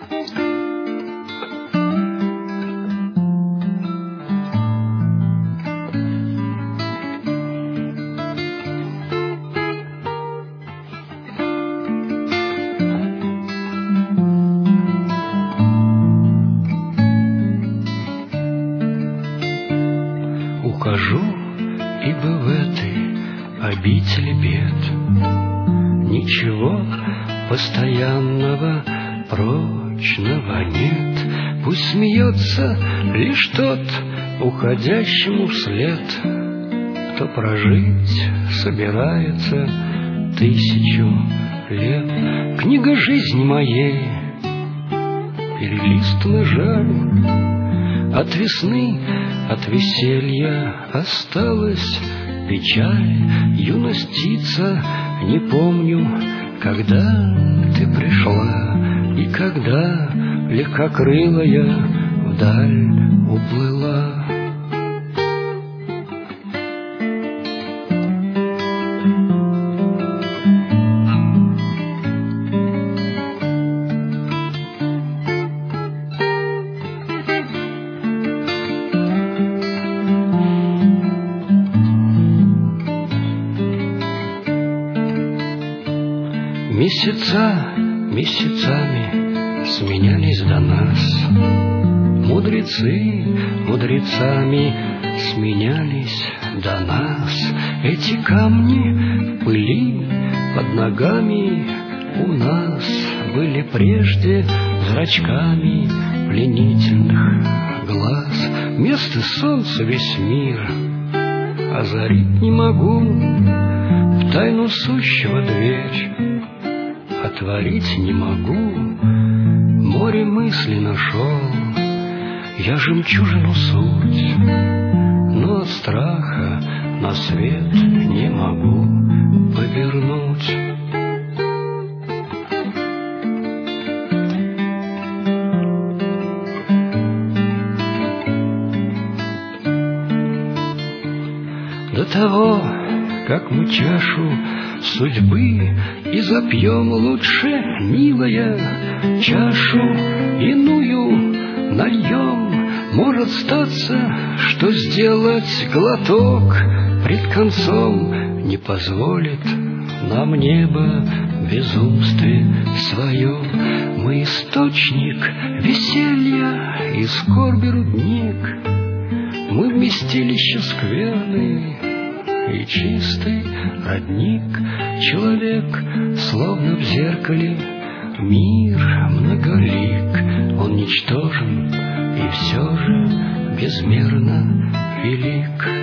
Ухожу, ибо в этой обители бед ничего постоянного, прочного нет. Пусть смеется лишь тот, уходящему вслед, кто прожить собирается 1000 лет. Книга жизни моей перелистана жаль, от весны, от веселья осталась печаль. Юностица, не помню, когда ты пришла и когда легкокрылая вдаль уплыла. Месяца месяцами сменялись до нас, мудрецы мудрецами сменялись до нас. Эти камни в пыли под ногами у нас были прежде зрачками пленительных глаз. Вместо солнца весь мир озарить не могу, в тайну сущего дверь отворить не могу. Море мысли нашел я жемчужину суть, но от страха на свет не могу повернуть. До того, как мы чашу судьбы и запьем, лучше, милая, чашу иную нальем. Может статься, что сделать глоток пред концом не позволит нам небо в безумстве своем. Мы источник веселья и скорби рудник, мы вместилище скверны и чистый родник. Человек, словно в зеркале, мир многолик, он ничтожен и все же безмерно велик.